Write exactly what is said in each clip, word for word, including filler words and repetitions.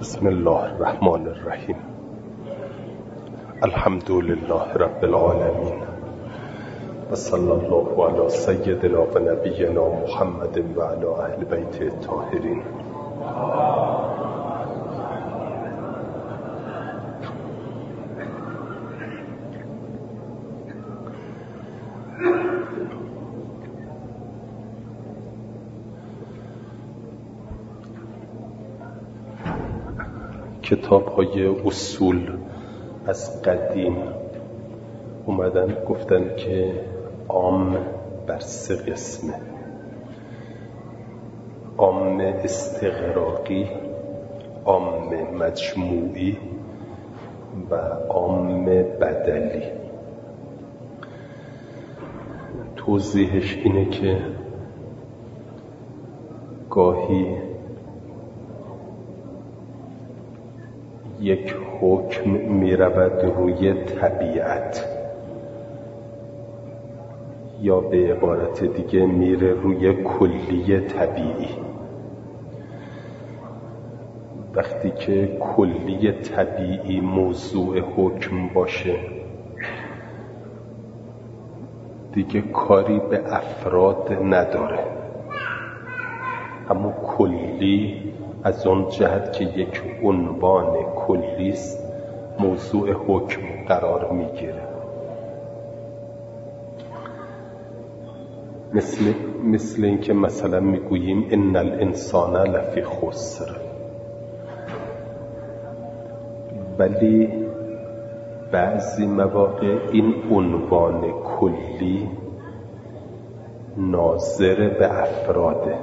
بسم الله الرحمن الرحیم. الحمد لله رب العالمین و صلی الله علی سیدنا و نبینا محمد و علی اهل بیت الطاهرین. کتاب های اصول از قدیم اومدن گفتن که عام بر سه قسمه: عام استغراقی، عام مجموعی و عام بدلی. توضیحش اینه که گاهی یک حکم می رود روی طبیعت، یا به عبارت دیگه میره روی کلی طبیعی. وقتی که کلی طبیعی موضوع حکم باشه دیگه کاری به افراد نداره، اما کلی از اون جهت که یک عنوان کلیست موضوع حکم قرار میگیره. مثل مثل این که مثلا میگوییم ان الانسان لفی خسر، ولی بعضی مواقع این عنوان کلی ناظر به افراده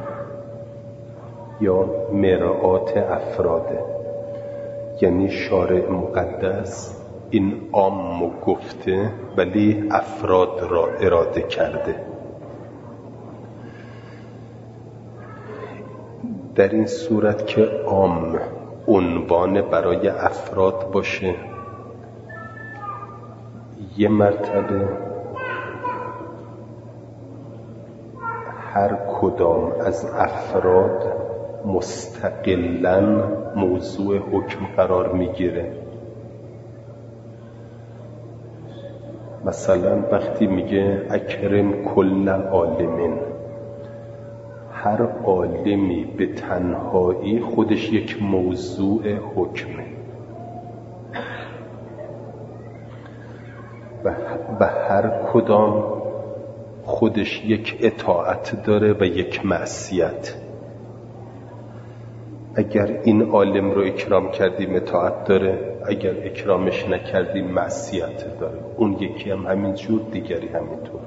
یا مرآت افراده، یعنی شارع مقدس این عام گفته ولی افراد را اراده کرده. در این صورت که عام عنوان برای افراد باشه، یه مرتبه هر کدام از افراد مستقلاً موضوع حکم قرار میگیره. مثلا وقتی میگه اکرم کل عالمین، هر عالمی به تنهایی خودش یک موضوع حکمه و هر کدام خودش یک اطاعت داره و یک معصیت. اگر این عالم رو اکرام کردیم اطاعت داره، اگر اکرامش نکردیم معصیت داره. اون یکی هم همینجور، دیگری همینطور.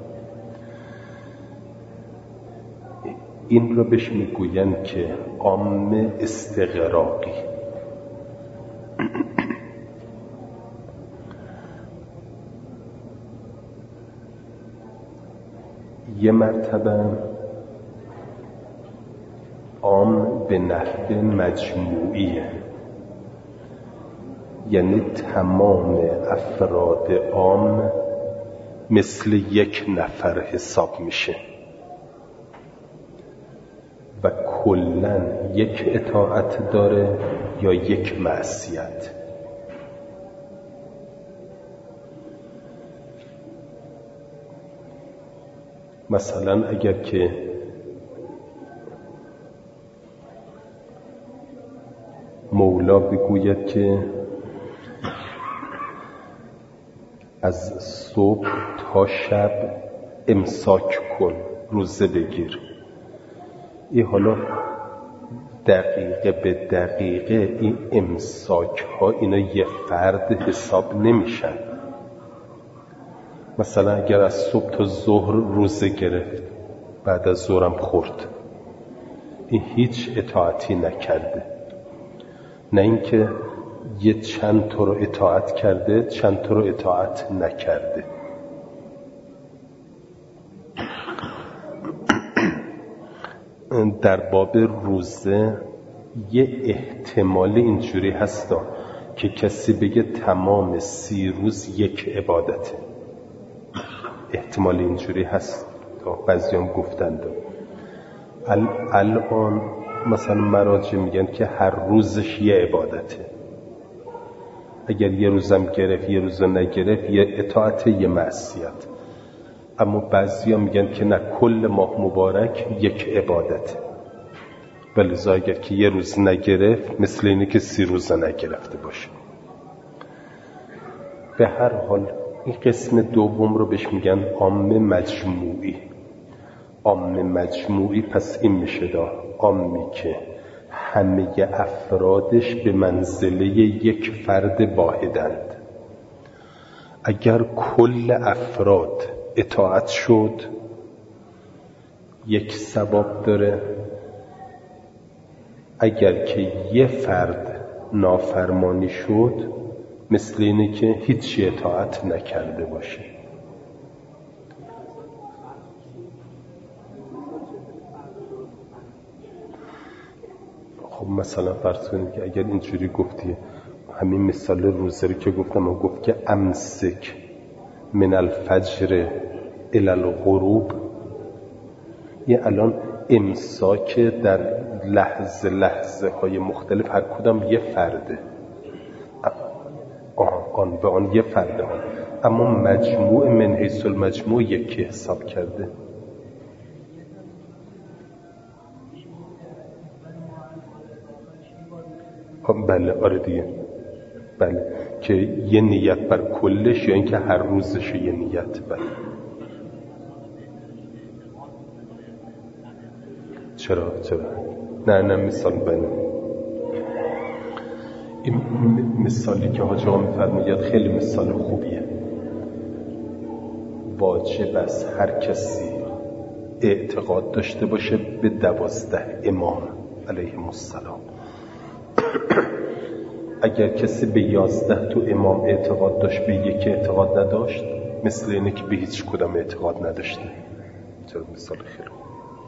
این رو بهش میگوین که عام استغراقی. یه مرتبه عام به نحو مجموعیه، یعنی تمام افراد عام مثل یک نفر حساب میشه و کلاً یک اطاعت داره یا یک معصیت. مثلا اگر که مولا بگوید که از صبح تا شب امساک کن، روزه بگیر، این حالا دقیقه به دقیقه این امساک ها اینا یه فرد حساب نمیشن. مثلا اگر از صبح تا ظهر روزه گرفت، بعد از ظهرم خورد، این هیچ اطاعتی نکرده. نه اینکه یه چند تا رو اطاعت کرده چند تا رو اطاعت نکرده. در باب روزه یه احتمال اینجوری هستا که کسی بگه تمام سی روز یک عبادته. احتمال اینجوری هست تا بعضیان گفتند. الان مثلا مراجع میگن که هر روزش یه عبادته. اگر یه روزم گرفت یه روز نگرفت یه اطاعت یه معصیت. اما بعضیا میگن که نه، کل ماه مبارک یک عبادته. ولذا اگر که یه روز نگرفت مثل اینه که سی روز نگرفته باشه. به هر حال این قسم دوم رو بهش میگن عام مجموعی. عام مجموعی پس این میشه دا عامی که همه افرادش به منزله یک فرد واحدند. اگر کل افراد اطاعت شد یک ثواب داره، اگر که یه فرد نافرمانی شد مثل اینه که هیچی اطاعت نکرده باشه. خب مثلا فرض کنید که اگر اینجوری گفتی، همین مثال روزه رو که گفتم و گفت که امسک من الفجر الی الغروب، یه الان امساک در لحظه لحظه های مختلف هر کدام یه فرده، آن به آن یه فرده آن، اما مجموع من حیث المجموع یکی حساب کرده. بله آره دیگه، بله که یه نیت بر کلش یا اینکه هر روزش یه نیت. بله چرا چرا نه نه مثال بله این مثالی که حاج آقا میفرماید خیلی مثال خوبیه. واجب است هر کسی اعتقاد داشته باشه به دوازده امام علیهم السلام. اگر کسی به یازده تو امام اعتقاد داشت به یکی اعتقاد نداشت مثل اینه که به هیچ کدام اعتقاد نداشته. چرا مثال خیلی خوب.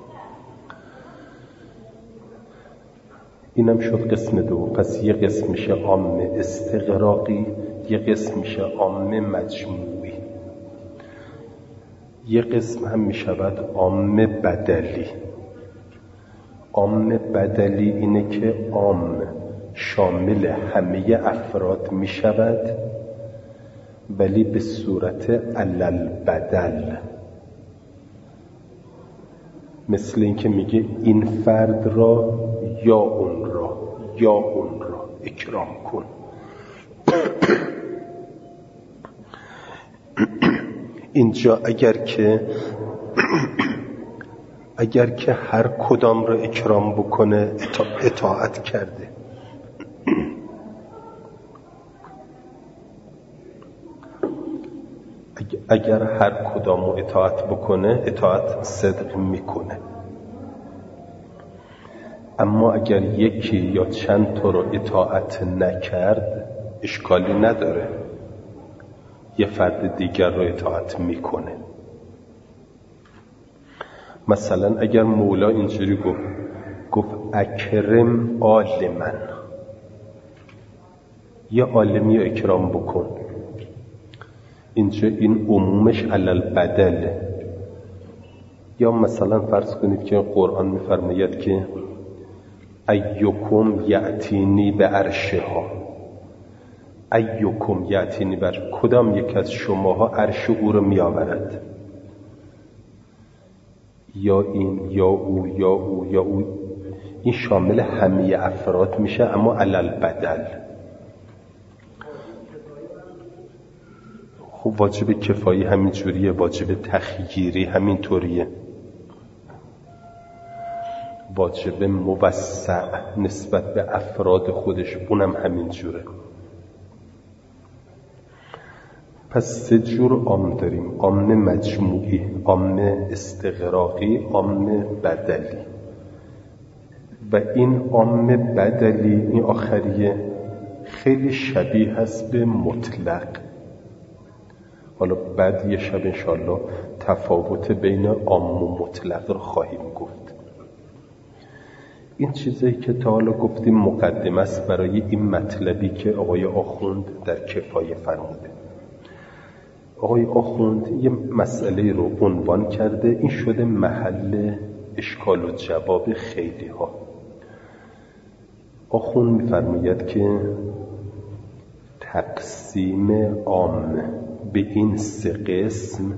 اینم شد قسم دو. پس یه قسم میشه عام استغراقی، یه قسم میشه عام مجموعی، یه قسم هم میشود عام بدلی. عام بدلی اینه که عام شامل همه افراد میشود ولی به صورت علل بدل. مثل این که میگه این فرد را یا اون را یا اون را اکرام کن. اینجا اگر که اگر که هر کدام را اکرام بکنه اطاعت کرده. اگر هر کدام رو اطاعت بکنه اطاعت صدق میکنه. اما اگر یکی یا چند تا رو اطاعت نکرد اشکالی نداره، یه فرد دیگر رو اطاعت میکنه. مثلا اگر مولا اینجوری گفت گفت اکرم عالمن، یه عالمی رو اکرام بکن، اینجا این عمومش علل بدله. یا مثلا فرض کنید که قرآن میفرماید که ایکم یأتینی به عرشها، ایکم یأتینی بر کدام یک از شماها عرش او رو می آورد. یا این یا او یا او یا او، این شامل همه افراد میشه اما علل بدل. خب واجب کفایی همین جوریه، واجب تخییری همین طوریه، واجب موسع نسبت به افراد خودش اونم همین جوره. پس سه جور عام داریم: عام مجموعی، عام استغراقی، عام بدلی. و این عام بدلی، این آخریه، خیلی شبیه هست به مطلق. حالا بعد یه شب انشاءالله تفاوت بین عام و مطلق رو خواهیم گفت. این چیزایی که تا حالا گفتیم مقدمه است برای این مطلبی که آقای آخوند در کفایه فرموده. آقای آخوند یه مسئله رو عنوان کرده، این شده محل اشکال و جواب خیلی ها. آخون می‌فرماید که تقسیم عام به این سه قسم،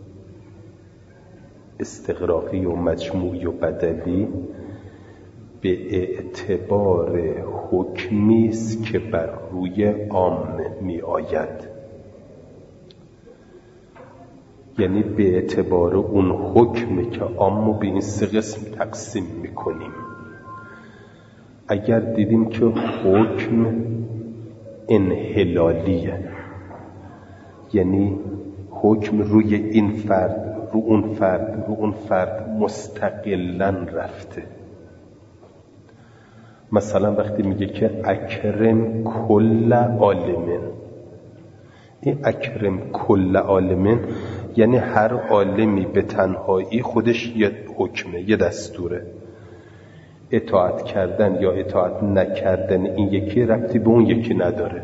استغراقی و مجموعی و بدلی، به اعتبار حکمی است که بر روی عام می آید. یعنی به اعتبار اون حکمی که عامو به این سه قسم تقسیم میکنیم. اگر دیدیم که حکم انحلالیه، یعنی حکم روی این فرد، رو اون فرد، رو اون فرد مستقلاً رفته. مثلا وقتی میگه که اکرم کل عالمین، این اکرم کل عالمین یعنی هر عالمی به تنهایی خودش یه حکمه، یه دستوره. اطاعت کردن یا اطاعت نکردن این یکی ربطی به اون یکی نداره.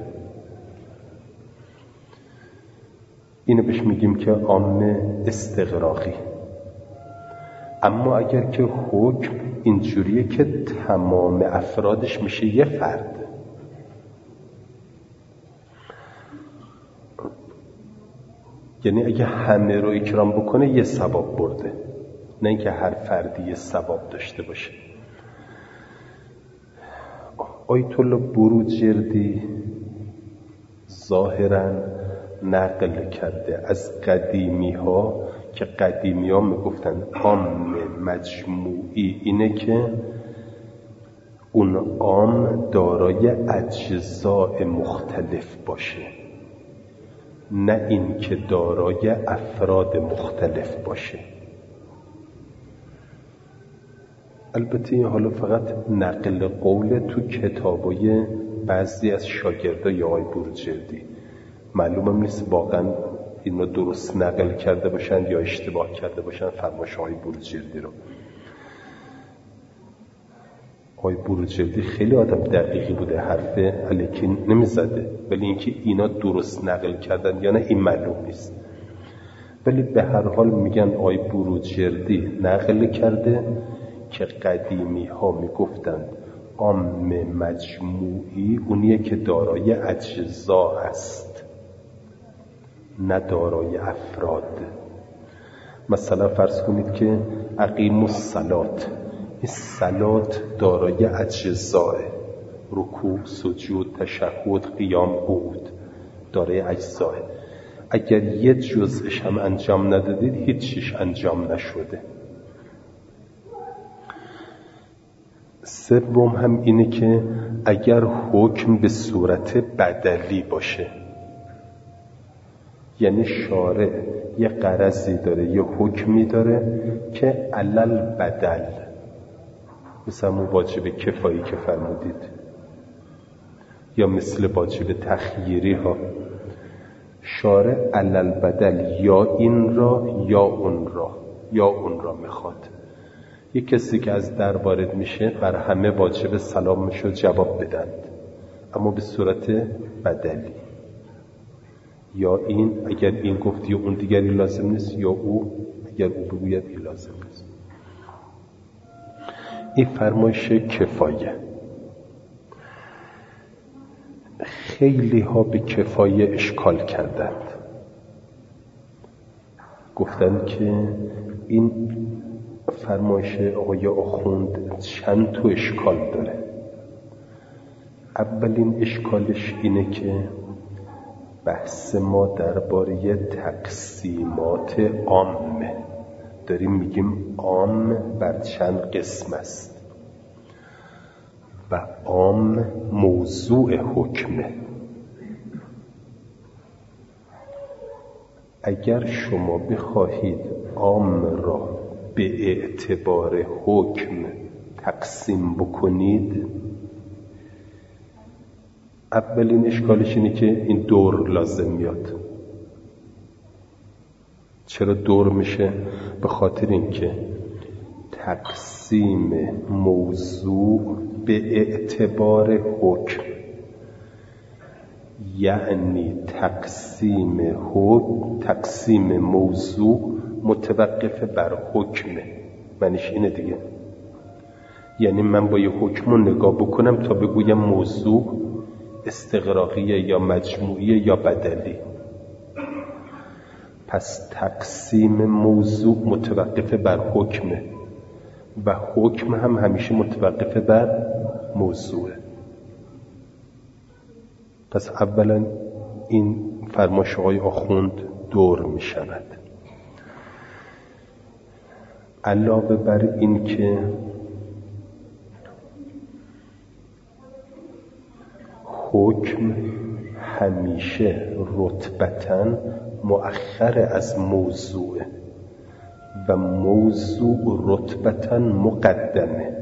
اینو بهش میگیم که عام استغراقی. اما اگر که حکم اینجوریه که تمام افرادش میشه یه فرد، یعنی اگه همه رو اکرام بکنه یه ثواب برده، نه اینکه هر فردی یه ثواب داشته باشه. آیت الله بروجردی ظاهراً نقل کرده از قدیمی ها که قدیمی ها میگفتن عام مجموعی اینه که اون عام دارای اجزاء مختلف باشه، نه این که دارای افراد مختلف باشه. البته این حالا فقط نقل قول تو کتابای بعضی از شاگردای آقای بروجردی، معلومم نیست واقعا اینو درست نقل کرده باشن یا اشتباه کرده باشن فرمایش آقای بروجردی رو. آقای بروجردی خیلی آدم دقیقی بوده، حرف الکی نمیزده، ولی اینکه اینا درست نقل کردن یا نه این معلوم نیست. ولی به هر حال میگن آقای بروجردی نقل کرده که قدیمی ها میگفتند عام مجموعی اونیه که دارای اجزا است، نه دارای افراد. مثلا فرض کنید که اقیموا الصلات، این صلات دارای اجزاء، رکوع، سجود، تشهد، قیام، قعود، دارای اجزاء. اگر یه جزءش هم انجام ندادید هیچیش انجام نشده. سوم هم اینه که اگر حکم به صورت بدلی باشه، یعنی شارع یه غرضی داره، یه حکمی داره که علل بدل، مثل همون واجب کفایی که فرمودید، یا مثل واجب تخییری ها، شارع علل بدل یا این را یا اون را یا اون را میخواد. یک کسی که از در وارد میشه بر همه واجب سلامش رو جواب بدند، اما به صورت بدلی، یا این اگر این گفت یا اون دیگری لازم نیست، یا او اگر او بگوید این لازم نیست. این فرمایش کفایه. خیلی ها به کفایه اشکال کردند، گفتند که این فرمایش آقای آخوند چند تا اشکال داره. اولین اشکالش اینه که بحث ما درباره تقسیمات عامه، داریم میگیم عام بر چند قسم است و عام موضوع حکمه. اگر شما بخواهید عام را به اعتبار حکم تقسیم بکنید، اولین اشکالش اینه که این دور لازم میاد. چرا دور میشه؟ به خاطر اینکه تقسیم موضوع به اعتبار حکم یعنی تقسیم حکم، تقسیم موضوع متوقف بر حکمه. معنیش اینه دیگه، یعنی من با یه حکم رو نگاه بکنم تا بگویم موضوع استغراقیه یا مجموعیه یا بدلی. پس تقسیم موضوع متوقف بر حکمه و حکم هم همیشه متوقف بر موضوعه. پس اولا این فرمایش آقای آخوند دور می شود. علاوه بر این که حکم همیشه رتبتاً مؤخر از موضوع و موضوع رتبتاً مقدمه.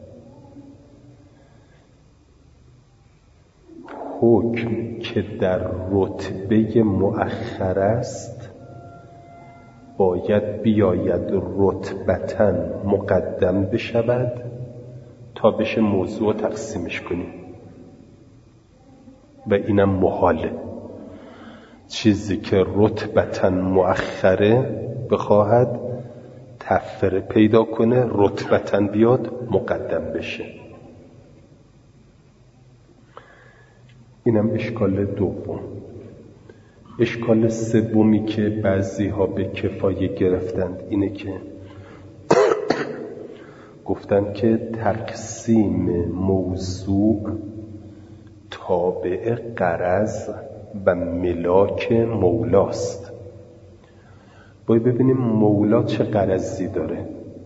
حکم که در رتبه مؤخر است باید بیاید رتبتاً مقدم بشود تا بشه موضوع تقسیمش کنیم و اینم محاله. چیزی که رتبتاً مؤخره بخواهد تفره پیدا کنه رتبتاً بیاد مقدم بشه. اینم اشکال دوم. اشکال سومی که بعضی ها به کفایه گرفتند اینه که گفتند که تقسیم موضوع تابع غرض و ملاک مولاست. باید ببینیم مولا چه غرضی داره.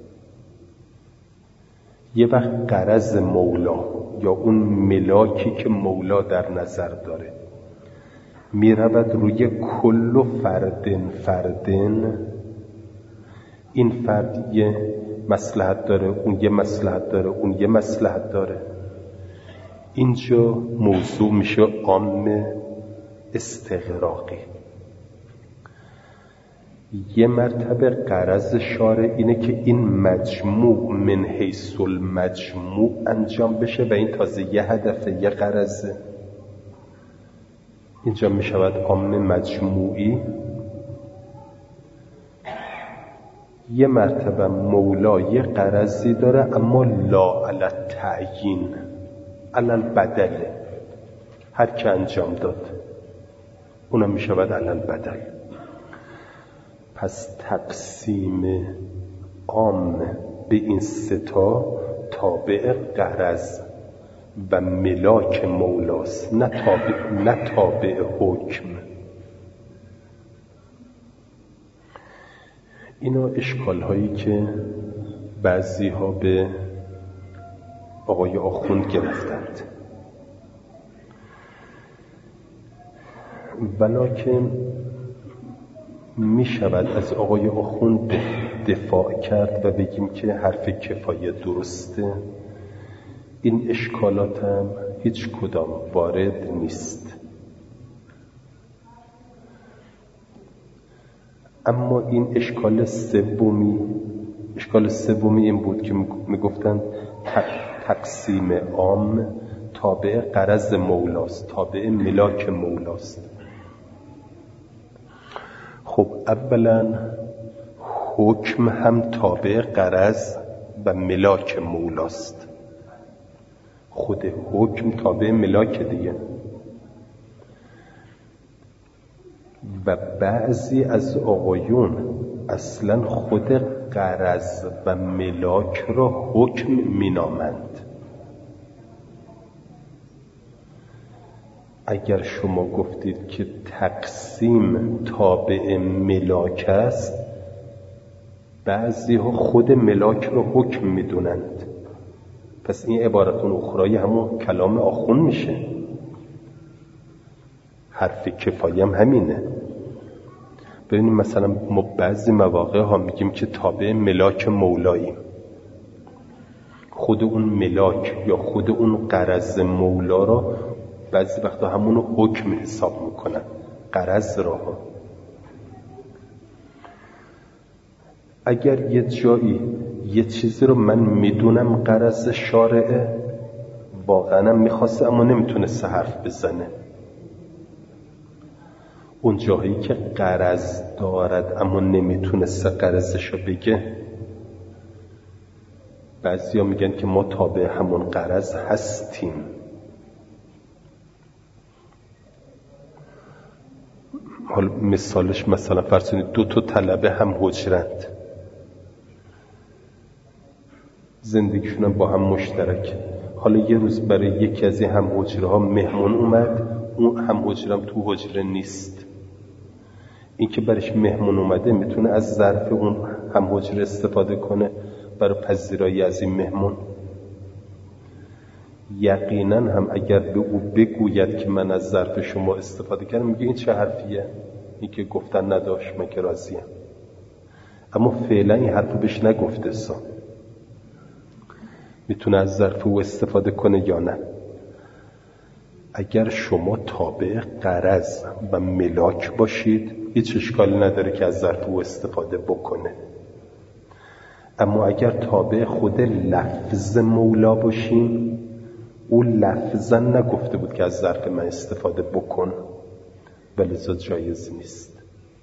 یه وقت غرض مولا یا اون ملاکی که مولا در نظر داره می رود روی کل فردن فردن، این فرد یه مصلحت داره، اون یه مصلحت داره، اون یه مصلحت داره، اینجا موضوع میشه عام استغراقی. یه مرتبه غرض شارع اینه که این مجموع من حیث المجموع انجام بشه و این تازه یه هدفه، یه غرضه. اینجا میشود عام مجموعی. یه مرتبه مولا یه غرضی داره اما لا علی التعیین، علی البدل، هر که انجام داد اونم میشود علی البدل. پس تقسیم عام به این ستا تابع غرض و ملاک مولاست، نه تابع, نه تابع حکم. اینا اشکال هایی که بعضی ها به آقای آخوند گرفتند. ولکن می شود از آقای آخوند دفاع کرد و بگیم که حرف کفایه درسته، این اشکالات هم هیچ کدام وارد نیست. اما این اشکال سومی اشکال سومی این بود که می گفتند تقسیم عام تابع غرض مولاست، تابع ملاک مولاست. خب اولا حکم هم تابع غرض و ملاک مولاست. خود حکم تابع ملاک دیگه. و بعضی از آقایون اصلا خود غرض و ملاک را حکم مینامند. اگر شما گفتید که تقسیم تابع ملاک است، بعضی ها خود ملاک را حکم میدونند. پس این عبارتون اخرای همون کلام آخوند میشه. حرف کفایه هم همینه. ببینیم مثلا ما بعضی مواقع ها میگیم که تابع ملاک مولاییم، خود اون ملاک یا خود اون غرض مولا را بعضی وقتا همونو حکم حساب میکنن، غرض را. اگر یه جایی یه چیزی رو من میدونم غرض شارعه، واقعا میخواسته اما نمیتونسته حرف بزنه، اون جایی که غرض دارد اما نمیتونسته غرضشو بگه، بعضیا میگن که ما تابع همون غرض هستیم. حالا مثالش مثلا فرض کنید دو تا طلبه هم حجرند، زندگیشون هم با هم مشترک. حالا یه روز برای یکی از این هم حجره ها مهمون اومد، اون هم حجره هم تو حجره نیست. این که برش مهمون اومده میتونه از ظرف اون هم حجره استفاده کنه برای پذیرایی از این مهمون. یقینا هم اگر به او بگوید که من از ظرف شما استفاده کردم، میگه این چه حرفیه؟ این که گفتن نداشت، من که راضیم. اما فعلا این حرفو بهش نگفته سا میتونه از ظرف او استفاده کنه یا نه. اگر شما تابع غرض و ملاک باشید هیچ اشکالی نداره که از ظرف او استفاده بکنه. اما اگر تابع خود لفظ مولا باشیم، او لفظا نگفته بود که از ظرف من استفاده بکن، ولذا جایز نیست.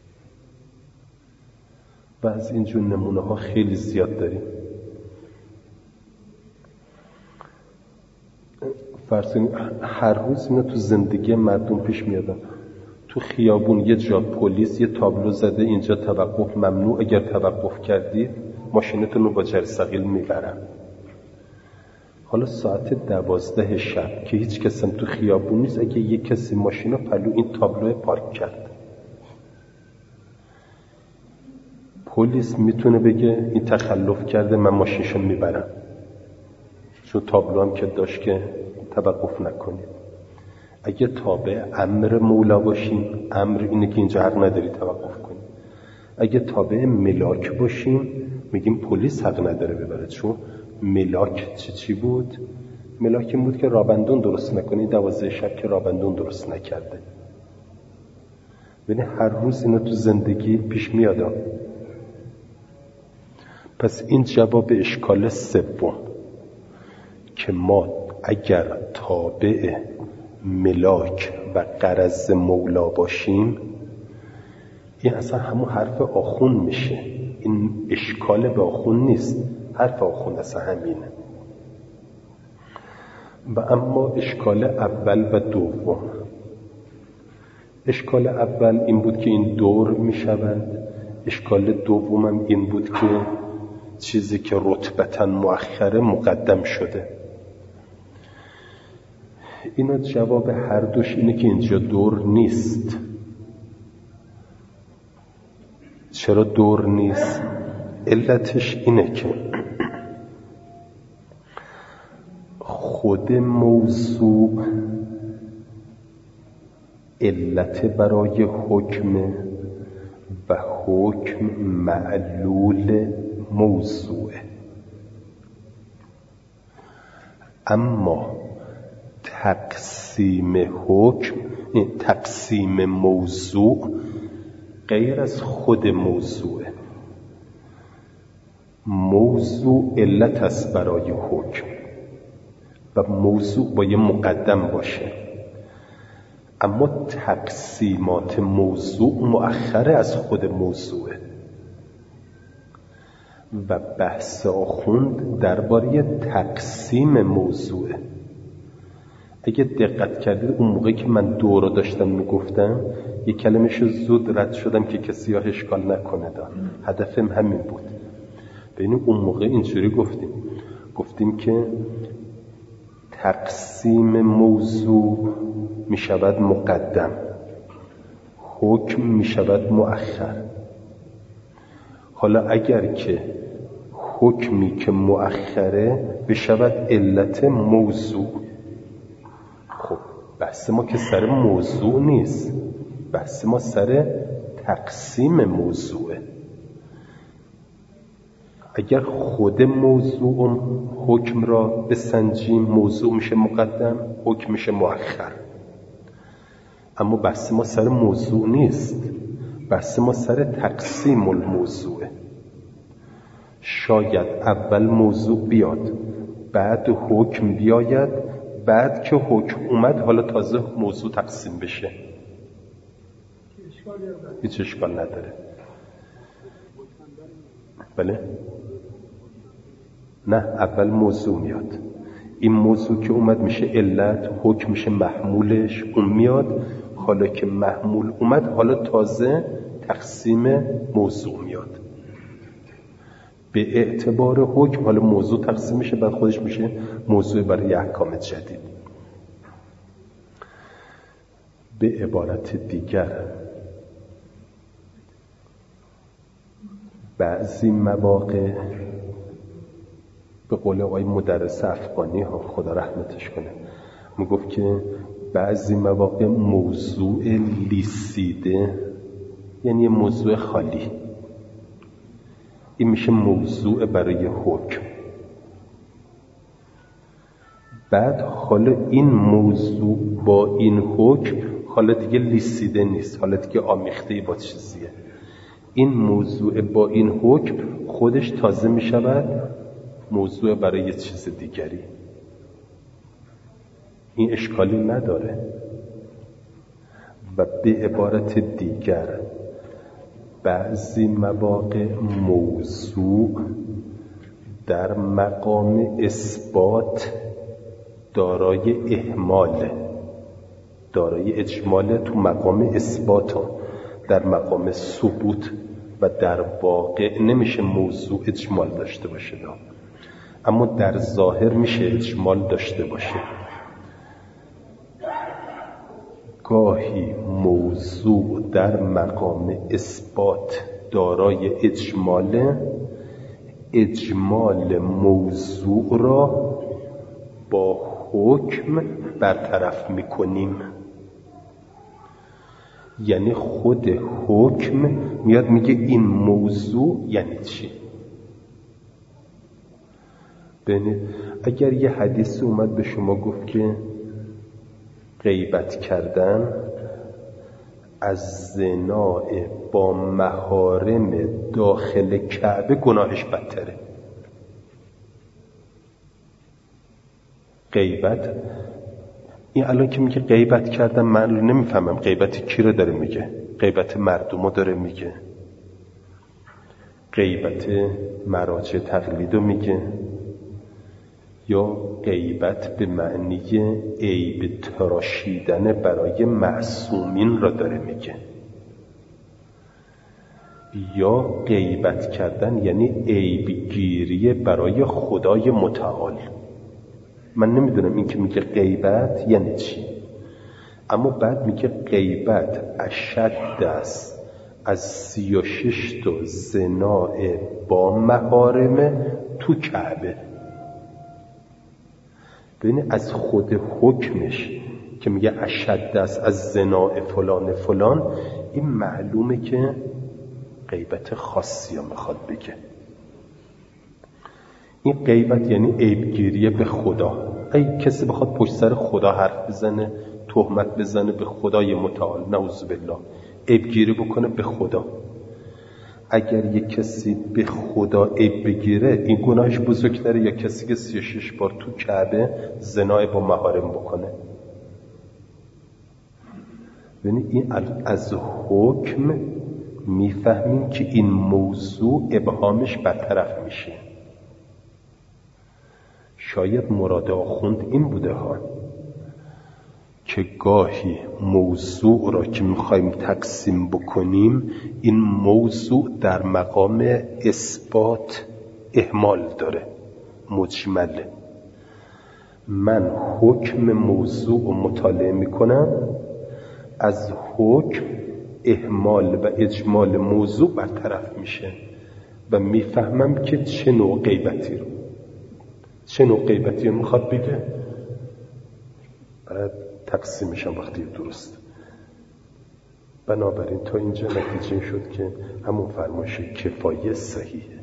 و از اینجور نمونه ها خیلی زیاد داریم. فرض کنید هر روز اینا تو زندگی مردم پیش میادن. تو خیابون یه جا پلیس یه تابلو زده اینجا توقف ممنوع، اگر توقف کردید ماشینتون رو با جرثقیل میبرن. حالا ساعت دوازده شب که هیچ کسی تو خیابون نیست، اگه یه کسی ماشینو پلو این تابلو پارک کرد، پلیس میتونه بگه این تخلف کرده، من ماشینشو میبرم، چون تابلو هم که داشت که توقف نکنید. اگه تابع امر مولا باشیم، امر اینه که اینجا حق نداری توقف کنی. اگه تابع ملاک باشیم میگیم پلیس حق نداره ببره، چون ملاک چی چی بود؟ ملاک این بود که رابندون درست نکنی، دوازده شب که رابندون درست نکرده. ببین هر روز اینا تو زندگی پیش میاد. پس این جواب اشکال سوم که ما اگر تابع ملاک و غرض مولا باشیم، این اصلا همون حرف آخون میشه. این اشکال به آخون نیست، حرف آخون اصلا همینه. و اما اشکال اول و دوم، اشکال اول این بود که این دور میشوند. اشکال دومم این بود که چیزی که رتبتاً مؤخره مقدم شده. اینا جواب هر دوش اینه که اینجا دور نیست. چرا دور نیست؟ علتش اینه که خود موضوع علت برای حکم و حکم معلول موضوعه. اما تقسیم حکم، تقسیم موضوع غیر از خود موضوعه. موضوع علت است برای حکم و موضوع با یه مقدم باشه، اما تقسیمات موضوع مؤخره از خود موضوعه. و بحث آخوند درباره تقسیم موضوعه. اگه دقت کردید اون موقعی که من دو رو داشتم میگفتم یک کلمه‌شو زود رد شدم که کسی ها اشکال نکنه. دا هدفم همین بود. ببینیم اون موقع اینجوری گفتیم گفتیم که تقسیم موضوع میشود مقدم، حکم میشود مؤخر. حالا اگر که حکمی که مؤخره بشود علت موضوع، خب بحث ما که سر موضوع نیست، بحث ما سر تقسیم موضوعه. اگر خود موضوع حکم را بسنجیم، موضوع میشه مقدم، حکم میشه مؤخر. اما بحث ما سر موضوع نیست، بحث ما سر تقسیم الموضوعه. شاید اول موضوع بیاد، بعد حکم بیاید، بعد که حکم اومد حالا تازه موضوع تقسیم بشه. هیچ اشکال نداره. بله؟ نه، اول موضوع میاد. این موضوع که اومد میشه علت، حکم میشه محمولش، اون میاد. حالا که محمول اومد، حالا تازه تقسیم موضوع میاد. به اعتبار حکم حالا موضوع تقسیم میشه، بعد خودش میشه موضوع برای احکام جدید. به عبارت دیگر بعضی مواقع به قول آقای مدرس افغانی ها، خدا رحمتش کنه، میگفت که بعضی مواقع موضوع لیسیده یعنی موضوع خالی، این میشه موضوع برای حکم. بعد حالا این موضوع با این حکم حالا دیگه لیسیده نیست، حالا دیگه آمیخته با چیزیه. این موضوع با این حکم خودش تازه میشود موضوع برای چیز دیگری. این اشکالی نداره. و به عبارت دیگر بعضی مواقع موضوع در مقام اثبات دارای اهمال، دارای اجمال تو مقام اثبات ها. در مقام ثبوت و در واقع نمیشه موضوع اجمال داشته باشه، اما در ظاهر میشه اجمال داشته باشه. گاهی موضوع در مقام اثبات دارای اجمال، اجمال موضوع را با حکم برطرف میکنیم. یعنی خود حکم میاد میگه این موضوع یعنی چی. ببینید اگر یه حدیث اومد به شما گفت که غیبت کردن از زنا با محارم داخل کعبه گناهش بدتره. غیبت، این الان که میگه غیبت کردن، من نمیفهمم غیبت کی رو داره میگه؟ غیبت مردم رو داره میگه؟ غیبت مراجع تقلید رو میگه؟ یا غیبت به معنی عیب تراشیدن برای معصومین را داره میگه؟ یا غیبت کردن یعنی عیب گیری برای خدای متعال؟ من نمیدونم این که میگه غیبت یعنی چی. اما بعد میگه غیبت اشد است از سی و شش تا زنا با محارم تو کعبه. ببین از خود حکمش که میگه اشد است از زنا فلان فلان، این معلومه که غیبت خاصی رو میخواد بگه. این غیبت یعنی عیبگیری به خدا. ای کسی بخواد پشت سر خدا حرف بزنه، تهمت بزنه به خدای متعال، نعوذ بالله، عیبگیری بکنه به خدا. اگر یک کسی به خدا عیب بگیره، این گناهش بزرگتره یا کسی که سی و شش بار تو کعبه زنا با محارم بکنه؟ یعنی این از حکم میفهمیم که این موضوع ابهامش برطرف میشه. شاید مراد آخوند این بوده ها که گاهی موضوع را که میخوایم تقسیم بکنیم، این موضوع در مقام اثبات اهمال داره، مجمله. من حکم موضوع رو مطالعه میکنم، از حکم اهمال و اجمال موضوع برطرف میشه و میفهمم که چه نوع غیبتی رو چه نوع غیبتی رو میخواد بگه، بعد تقسیمش هم وقتی درست. بنابراین تا اینجا نتیجه شد که همون فرمایش کفایه صحیحه.